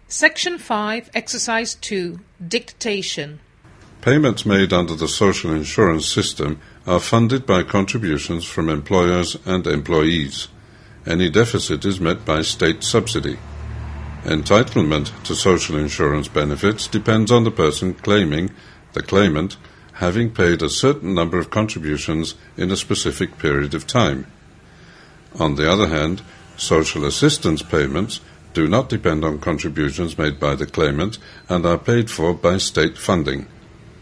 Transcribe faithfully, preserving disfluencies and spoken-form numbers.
Section five, Exercise two, Dictation. Payments made under the social insurance system are funded by contributions from employers and employees. Any deficit is met by state subsidy. Entitlement to social insurance benefits depends on the person claiming, the claimant, having paid a certain number of contributions in a specific period of time. On the other hand, social assistance payments do not depend on contributions made by the claimant and are paid for by state funding.